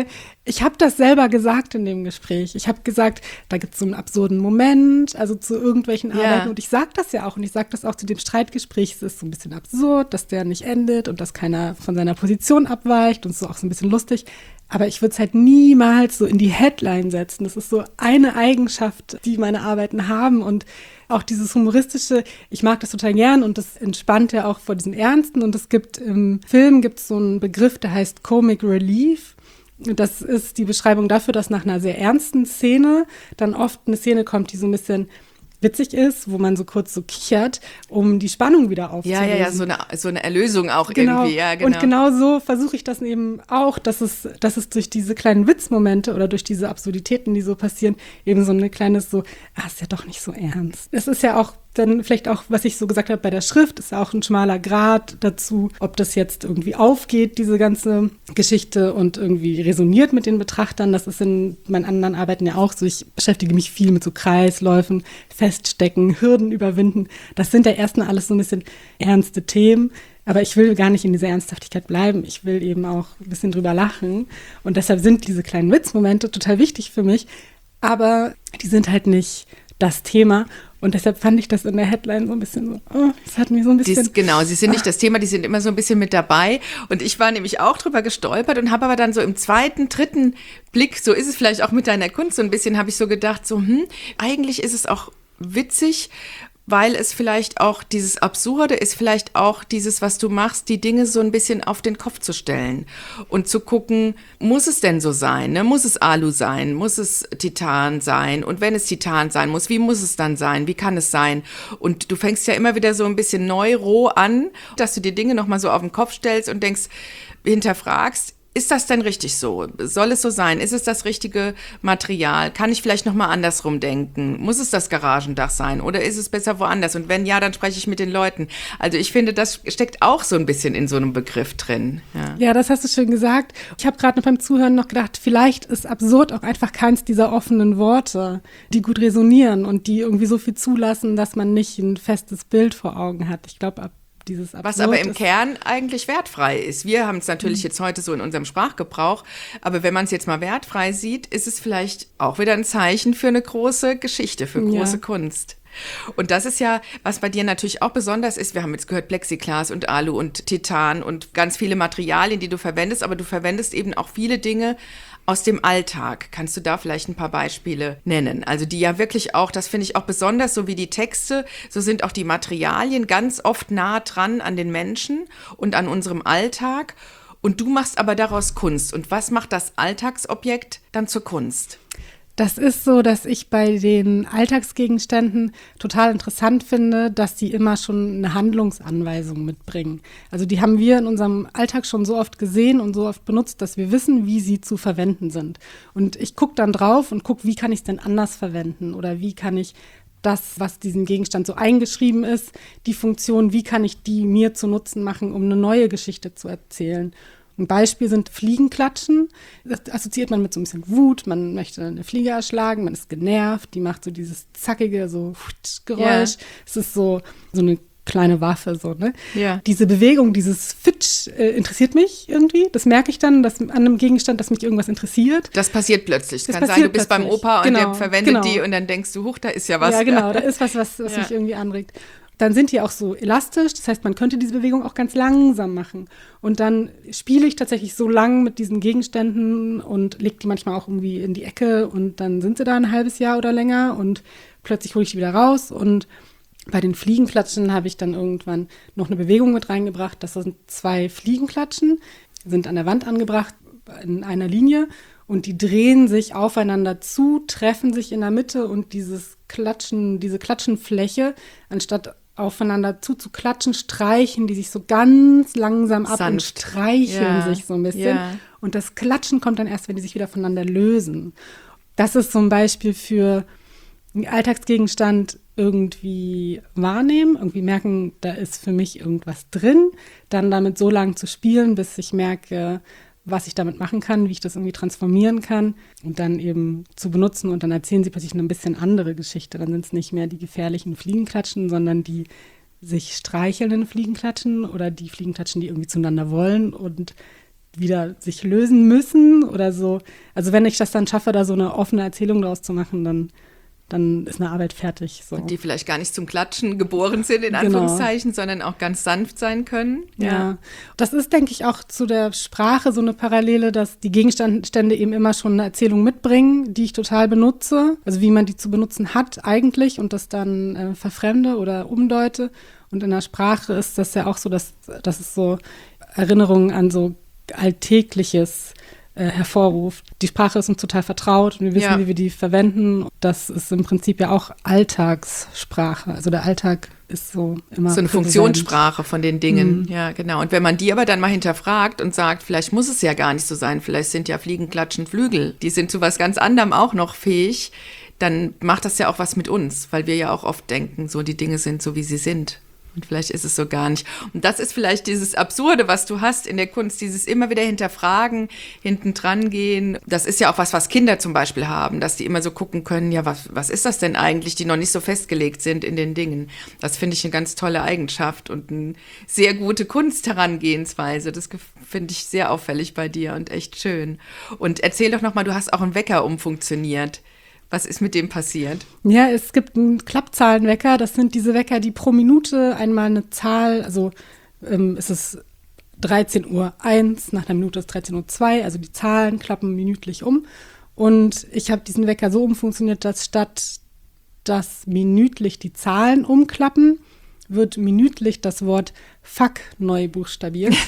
Ich habe das selber gesagt in dem Gespräch. Ich habe gesagt, da gibt es so einen absurden Moment, also zu irgendwelchen Ja. Arbeiten. Und ich sage das ja auch. Und ich sage das auch zu dem Streitgespräch. Es ist so ein bisschen absurd, dass der nicht endet und dass keiner von seiner Position abweicht und so auch so ein bisschen lustig. Aber ich würde es halt niemals so in die Headline setzen. Das ist so eine Eigenschaft, die meine Arbeiten haben. Und auch dieses Humoristische, ich mag das total gern und das entspannt ja auch vor diesem Ernsten. Und es gibt im Film gibt es so einen Begriff, der heißt Comic Relief. Das ist die Beschreibung dafür, dass nach einer sehr ernsten Szene dann oft eine Szene kommt, die so ein bisschen witzig ist, wo man so kurz so kichert, um die Spannung wieder Ja, aufzulösen. ja, ja, so eine, so eine Erlösung auch Genau. irgendwie. Ja, genau. Und genau so versuche ich das eben auch, dass es, dass es durch diese kleinen Witzmomente oder durch diese Absurditäten, die so passieren, eben so ein kleines so, ah, ist ja doch nicht so ernst. Es ist ja auch dann vielleicht auch, was ich so gesagt habe bei der Schrift, ist ja auch ein schmaler Grat dazu, ob das jetzt irgendwie aufgeht, diese ganze Geschichte und irgendwie resoniert mit den Betrachtern. Das ist in meinen anderen Arbeiten ja auch so. Ich beschäftige mich viel mit so Kreisläufen, Feststecken, Hürden überwinden. Das sind ja erstmal alles so ein bisschen ernste Themen. Aber ich will gar nicht in dieser Ernsthaftigkeit bleiben. Ich will eben auch ein bisschen drüber lachen. Und deshalb sind diese kleinen Witzmomente total wichtig für mich. Aber die sind halt nicht das Thema. Und deshalb fand ich das in der Headline so ein bisschen so, oh, das hat mir so ein bisschen... Dies, genau, sie sind nicht das Thema, die sind immer so ein bisschen mit dabei. Und ich war nämlich auch drüber gestolpert und habe aber dann so im zweiten, dritten Blick, so ist es vielleicht auch mit deiner Kunst, so ein bisschen habe ich so gedacht, so, hm, eigentlich ist es auch witzig, weil es vielleicht auch dieses Absurde ist, vielleicht auch dieses, was du machst, die Dinge so ein bisschen auf den Kopf zu stellen und zu gucken, muss es denn so sein? Ne? Muss es Alu sein? Muss es Titan sein? Und wenn es Titan sein muss, wie muss es dann sein? Wie kann es sein? Und du fängst ja immer wieder so ein bisschen neu, roh an, dass du die Dinge nochmal so auf den Kopf stellst und denkst, hinterfragst, ist das denn richtig so? Soll es so sein? Ist es das richtige Material? Kann ich vielleicht nochmal andersrum denken? Muss es das Garagendach sein? Oder ist es besser woanders? Und wenn ja, dann spreche ich mit den Leuten. Also ich finde, das steckt auch so ein bisschen in so einem Begriff drin. Ja, Ja, das hast du schön gesagt. Ich habe gerade beim Zuhören noch gedacht, vielleicht ist absurd auch einfach keins dieser offenen Worte, die gut resonieren und die irgendwie so viel zulassen, dass man nicht ein festes Bild vor Augen hat. Ich glaube, ab dieses Absurd was aber im ist, Kern eigentlich wertfrei ist. Wir haben es natürlich jetzt heute so in unserem Sprachgebrauch, aber wenn man es jetzt mal wertfrei sieht, ist es vielleicht auch wieder ein Zeichen für eine große Geschichte, für große Ja. Kunst. Und das ist ja, was bei dir natürlich auch besonders ist, wir haben jetzt gehört Plexiglas und Alu und Titan und ganz viele Materialien, die du verwendest, aber du verwendest eben auch viele Dinge aus dem Alltag. Kannst du da vielleicht ein paar Beispiele nennen? Also die ja wirklich auch, das finde ich auch besonders, so wie die Texte, so sind auch die Materialien ganz oft nah dran an den Menschen und an unserem Alltag. Und du machst aber daraus Kunst. Und was macht das Alltagsobjekt dann zur Kunst? Das ist so, dass ich bei den Alltagsgegenständen total interessant finde, dass die immer schon eine Handlungsanweisung mitbringen. Also die haben wir in unserem Alltag schon so oft gesehen und so oft benutzt, dass wir wissen, wie sie zu verwenden sind. Und ich gucke dann drauf und gucke, wie kann ich es denn anders verwenden oder wie kann ich das, was diesem Gegenstand so eingeschrieben ist, die Funktion, wie kann ich die mir zu Nutzen machen, um eine neue Geschichte zu erzählen. Ein Beispiel sind Fliegenklatschen. Das assoziiert man mit so ein bisschen Wut. Man möchte eine Fliege erschlagen, man ist genervt. Die macht so dieses zackige so Geräusch. Ja. Es ist so, so eine kleine Waffe. So, ne? Ja. Diese Bewegung, dieses Fitsch äh, interessiert mich irgendwie. Das merke ich dann, dass an einem Gegenstand, dass mich irgendwas interessiert. Das passiert plötzlich. Es Das kann sein, du passiert bist beim plötzlich. Opa und Genau, der verwendet genau. die und dann denkst du, huch, da ist ja was. Ja, genau, da ist was, was, was Ja. mich irgendwie anregt. Dann sind die auch so elastisch, das heißt, man könnte diese Bewegung auch ganz langsam machen. Und dann spiele ich tatsächlich so lang mit diesen Gegenständen und lege die manchmal auch irgendwie in die Ecke und dann sind sie da ein halbes Jahr oder länger und plötzlich hole ich die wieder raus. Und bei den Fliegenklatschen habe ich dann irgendwann noch eine Bewegung mit reingebracht. Das sind zwei Fliegenklatschen, sind an der Wand angebracht in einer Linie und die drehen sich aufeinander zu, treffen sich in der Mitte und dieses Klatschen, diese Klatschenfläche, anstatt aufeinander zuzuklatschen, streichen die sich so ganz langsam ab und Sanft. streicheln Ja, sich so ein bisschen. ja. Und das Klatschen kommt dann erst, wenn die sich wieder voneinander lösen. Das ist so ein Beispiel für einen Alltagsgegenstand irgendwie wahrnehmen, irgendwie merken, da ist für mich irgendwas drin, dann damit so lange zu spielen, bis ich merke, was ich damit machen kann, wie ich das irgendwie transformieren kann und dann eben zu benutzen und dann erzählen sie plötzlich eine ein bisschen andere Geschichte. Dann sind es nicht mehr die gefährlichen Fliegenklatschen, sondern die sich streichelnden Fliegenklatschen oder die Fliegenklatschen, die irgendwie zueinander wollen und wieder sich lösen müssen oder so. Also wenn ich das dann schaffe, da so eine offene Erzählung daraus zu machen, dann, dann ist eine Arbeit fertig. So. Und die vielleicht gar nicht zum Klatschen geboren sind, in Genau. Anführungszeichen, sondern auch ganz sanft sein können. Ja. ja, das ist, denke ich, auch zu der Sprache so eine Parallele, dass die Gegenstände eben immer schon eine Erzählung mitbringen, die ich total benutze, also wie man die zu benutzen hat eigentlich und das dann äh, verfremde oder umdeute. Und in der Sprache ist das ja auch so, dass, dass es so Erinnerungen an so Alltägliches äh, hervorruft. Die Sprache ist uns total vertraut und wir wissen, ja. wie wir die verwenden. Das ist im Prinzip ja auch Alltagssprache. Also der Alltag ist so immer so eine präsent. Funktionssprache von den Dingen. Mhm. Ja, genau. Und wenn man die aber dann mal hinterfragt und sagt, vielleicht muss es ja gar nicht so sein, vielleicht sind ja Fliegen, Klatschen, Flügel, die sind zu was ganz anderem auch noch fähig, dann macht das ja auch was mit uns, weil wir ja auch oft denken, so die Dinge sind so, wie sie sind. Und vielleicht ist es so gar nicht. Und das ist vielleicht dieses Absurde, was du hast in der Kunst, dieses immer wieder hinterfragen, hinten dran gehen. Das ist ja auch was, was Kinder zum Beispiel haben, dass die immer so gucken können, ja, was, was ist das denn eigentlich, die noch nicht so festgelegt sind in den Dingen. Das finde ich eine ganz tolle Eigenschaft und eine sehr gute Kunstherangehensweise. Das finde ich sehr auffällig bei dir und echt schön. Und erzähl doch nochmal, du hast auch einen Wecker umfunktioniert. Was ist mit dem passiert? Ja, es gibt einen Klappzahlenwecker. Das sind diese Wecker, die pro Minute einmal eine Zahl, also ähm, es ist dreizehn Uhr eins, nach einer Minute ist dreizehn Uhr zwei, also die Zahlen klappen minütlich um. Und ich habe diesen Wecker so umfunktioniert, dass statt dass minütlich die Zahlen umklappen, wird minütlich das Wort Fuck neu buchstabiert.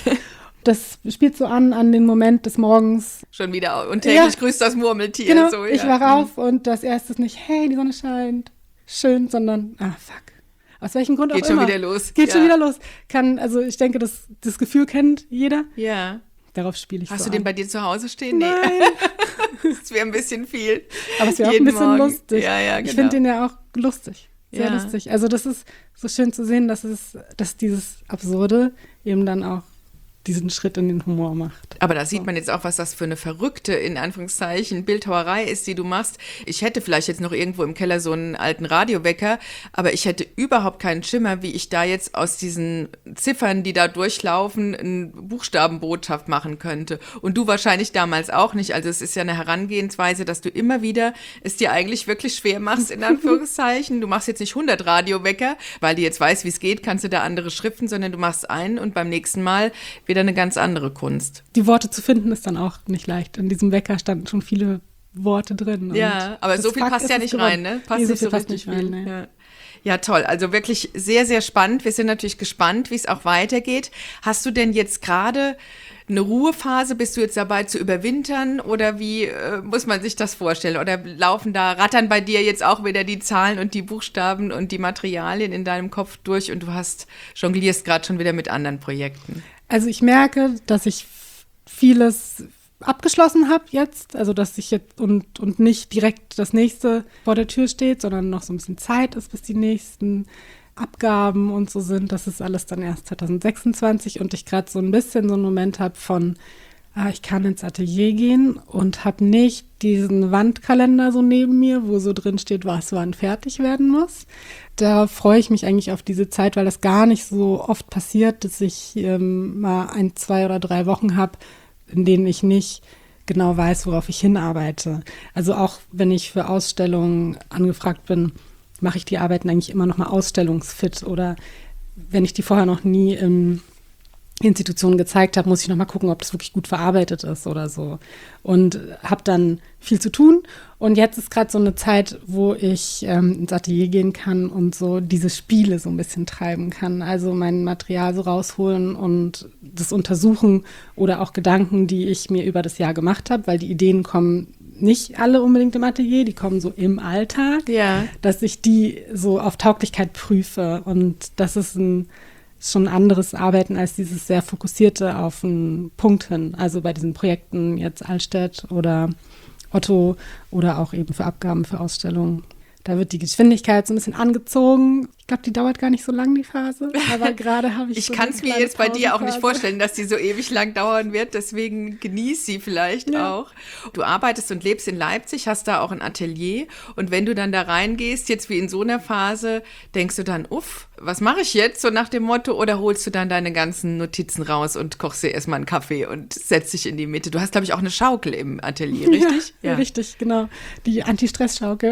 Das spielt so an, an den Moment des Morgens. Schon wieder. Und täglich ja. grüßt das Murmeltier. Genau, so, ja. ich wach auf und das erste ist nicht, hey, die Sonne scheint, schön, sondern, ah, fuck. Aus welchem Grund Geht auch schon immer. wieder los. Geht ja. schon wieder los. Kann, also ich denke, das, das Gefühl kennt jeder. Ja. Darauf spiele ich Hast so du den an. bei dir zu Hause stehen? Nein. Nee. Das wäre ein bisschen viel. Aber es wäre auch ein Jeden bisschen Morgen. lustig. Ja, ja, genau. Ich finde den ja auch lustig. Sehr Ja. lustig. Also das ist so schön zu sehen, dass es, dass dieses Absurde eben dann auch diesen Schritt in den Humor macht. Aber da sieht man jetzt auch, was das für eine verrückte, in Anführungszeichen, Bildhauerei ist, die du machst. Ich hätte vielleicht jetzt noch irgendwo im Keller so einen alten Radiowecker, aber ich hätte überhaupt keinen Schimmer, wie ich da jetzt aus diesen Ziffern, die da durchlaufen, eine Buchstabenbotschaft machen könnte. Und du wahrscheinlich damals auch nicht. Also es ist ja eine Herangehensweise, dass du immer wieder es dir eigentlich wirklich schwer machst, in Anführungszeichen. Du machst jetzt nicht hundert Radiowecker, weil du jetzt weißt, wie es geht, kannst du da andere Schriften, sondern du machst einen und beim nächsten Mal wieder eine ganz andere Kunst. Die Worte zu finden ist dann auch nicht leicht. In diesem Wecker standen schon viele Worte drin. Ja, aber das so viel Fakt passt ist ja es nicht geworden. rein, ne? Passt Nee, so nicht viel so passt richtig nicht rein, viel. nee. Ja. Ja, toll. Also wirklich sehr, sehr spannend. Wir sind natürlich gespannt, wie es auch weitergeht. Hast du denn jetzt gerade eine Ruhephase? Bist du jetzt dabei zu überwintern oder wie äh, muss man sich das vorstellen? Oder laufen da, rattern bei dir jetzt auch wieder die Zahlen und die Buchstaben und die Materialien in deinem Kopf durch und du hast jonglierst gerade schon wieder mit anderen Projekten? Also ich merke, dass ich vieles abgeschlossen habe jetzt, also dass ich jetzt und, und nicht direkt das nächste vor der Tür steht, sondern noch so ein bisschen Zeit ist, bis die nächsten Abgaben und so sind. Das ist alles dann erst zwanzig sechsundzwanzig und ich gerade so ein bisschen so einen Moment habe von, ah, ich kann ins Atelier gehen und habe nicht diesen Wandkalender so neben mir, wo so drin steht, was wann fertig werden muss. Da freue ich mich eigentlich auf diese Zeit, weil das gar nicht so oft passiert, dass ich ähm, mal ein, zwei oder drei Wochen habe, in denen ich nicht genau weiß, worauf ich hinarbeite. Also auch wenn ich für Ausstellungen angefragt bin, mache ich die Arbeiten eigentlich immer noch mal ausstellungsfit oder wenn ich die vorher noch nie in Institutionen gezeigt habe, muss ich noch mal gucken, ob das wirklich gut verarbeitet ist oder so. Und habe dann viel zu tun. Und jetzt ist gerade so eine Zeit, wo ich ähm, ins Atelier gehen kann und so diese Spiele so ein bisschen treiben kann. Also mein Material so rausholen und das untersuchen oder auch Gedanken, die ich mir über das Jahr gemacht habe, weil die Ideen kommen nicht alle unbedingt im Atelier, die kommen so im Alltag, Ja. dass ich die so auf Tauglichkeit prüfe. Und das ist ein schon ein anderes Arbeiten als dieses sehr fokussierte auf einen Punkt hin. Also bei diesen Projekten jetzt Altstädt oder Otto oder auch eben für Abgaben für Ausstellungen. Da wird die Geschwindigkeit so ein bisschen angezogen. Ich glaube, die dauert gar nicht so lang, die Phase. Aber gerade habe ich Ich so kann eine es mir kleine jetzt bei dir auch nicht Pausenphase. vorstellen, dass die so ewig lang dauern wird. Deswegen genieß sie vielleicht Ja. auch. Du arbeitest und lebst in Leipzig, hast da auch ein Atelier. Und wenn du dann da reingehst, jetzt wie in so einer Phase, denkst du dann, uff, was mache ich jetzt? So nach dem Motto. Oder holst du dann deine ganzen Notizen raus und kochst dir erstmal einen Kaffee und setzt dich in die Mitte. Du hast, glaube ich, auch eine Schaukel im Atelier, richtig? Ja, richtig, genau. Die Anti-Stress-Schaukel.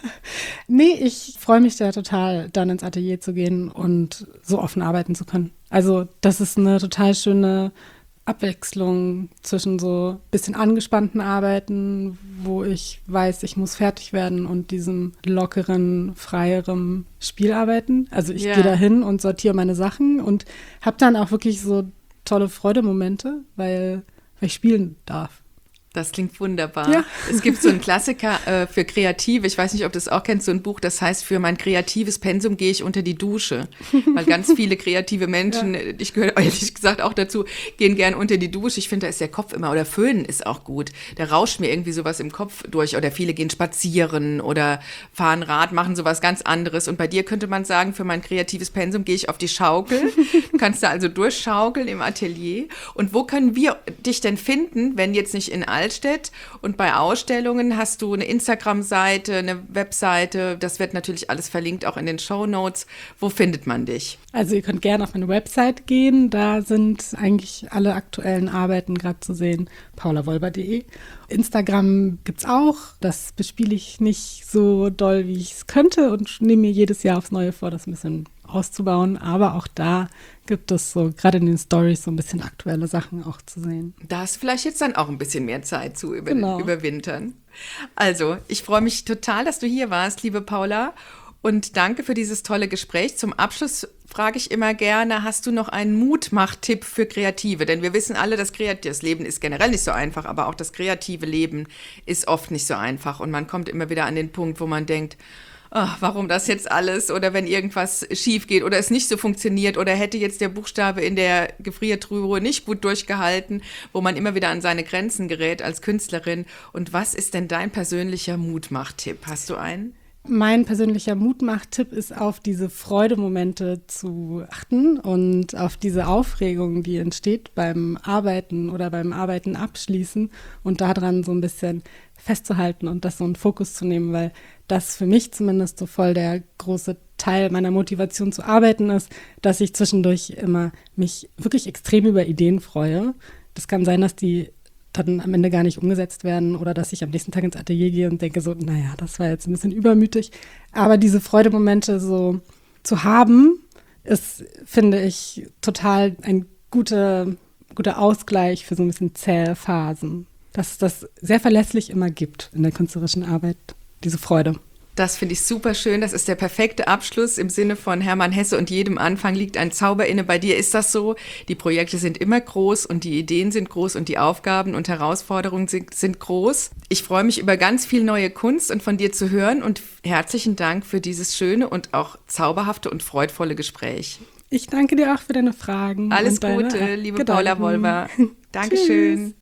Nee, ich freue mich da total, dann ins Atelier zu gehen und so offen arbeiten zu können. Also das ist eine total schöne Abwechslung zwischen so ein bisschen angespannten Arbeiten, wo ich weiß, ich muss fertig werden, und diesem lockeren, freieren Spielarbeiten. Also ich Ja. gehe da hin und sortiere meine Sachen und habe dann auch wirklich so tolle Freudemomente, weil, weil ich spielen darf. Das klingt wunderbar. Ja. Es gibt so einen Klassiker äh, für Kreative, ich weiß nicht, ob du das auch kennst, so ein Buch, das heißt, für mein kreatives Pensum gehe ich unter die Dusche. Weil ganz viele kreative Menschen, Ja. ich gehöre ehrlich gesagt auch dazu, gehen gern unter die Dusche. Ich finde, da ist der Kopf immer, oder Föhnen ist auch gut. Da rauscht mir irgendwie sowas im Kopf durch. Oder viele gehen spazieren oder fahren Rad, machen sowas ganz anderes. Und bei dir könnte man sagen, für mein kreatives Pensum gehe ich auf die Schaukel. Du kannst da also durchschaukeln im Atelier. Und wo können wir dich denn finden, wenn jetzt nicht in Altstedt? Und bei Ausstellungen hast du eine Instagram-Seite, eine Webseite. Das wird natürlich alles verlinkt, auch in den Shownotes. Wo findet man dich? Also ihr könnt gerne auf meine Website gehen, da sind eigentlich alle aktuellen Arbeiten gerade zu sehen, paula wolber punkt de. Instagram gibt's auch, das bespiele ich nicht so doll, wie ich es könnte, und nehme mir jedes Jahr aufs Neue vor, das ein bisschen auszubauen, aber auch da gibt es so, gerade in den Stories, so ein bisschen aktuelle Sachen auch zu sehen. Da hast du vielleicht jetzt dann auch ein bisschen mehr Zeit zu über, Genau. überwintern. Also, ich freue mich total, dass du hier warst, liebe Paula. Und danke für dieses tolle Gespräch. Zum Abschluss frage ich immer gerne, hast du noch einen Mutmach-Tipp für Kreative? Denn wir wissen alle, das kreative Leben ist generell nicht so einfach, aber auch das kreative Leben ist oft nicht so einfach. Und man kommt immer wieder an den Punkt, wo man denkt, ach, warum das jetzt alles? Oder wenn irgendwas schief geht oder es nicht so funktioniert oder hätte jetzt der Buchstabe in der Gefriertruhe nicht gut durchgehalten, wo man immer wieder an seine Grenzen gerät als Künstlerin. Und was ist denn dein persönlicher Mutmach-Tipp? Hast du einen? Mein persönlicher Mutmach-Tipp ist, auf diese Freudemomente zu achten und auf diese Aufregung, die entsteht beim Arbeiten oder beim Arbeiten abschließen, und daran so ein bisschen festzuhalten und das so einen Fokus zu nehmen, weil das für mich zumindest so voll der große Teil meiner Motivation zu arbeiten ist, dass ich zwischendurch immer mich wirklich extrem über Ideen freue. Das kann sein, dass die dann am Ende gar nicht umgesetzt werden oder dass ich am nächsten Tag ins Atelier gehe und denke so, naja, das war jetzt ein bisschen übermütig. Aber diese Freudemomente so zu haben, ist, finde ich, total ein guter, guter Ausgleich für so ein bisschen zähe Phasen. Dass es das sehr verlässlich immer gibt in der künstlerischen Arbeit, diese Freude. Das finde ich super schön. Das ist der perfekte Abschluss im Sinne von Hermann Hesse: und jedem Anfang liegt ein Zauber inne. Bei dir ist das so. Die Projekte sind immer groß und die Ideen sind groß und die Aufgaben und Herausforderungen sind, sind groß. Ich freue mich über ganz viel neue Kunst und von dir zu hören, und herzlichen Dank für dieses schöne und auch zauberhafte und freudvolle Gespräch. Ich danke dir auch für deine Fragen. Alles und deine Gute, liebe Gedanken. Paula Wolber. Dankeschön. Tschüss.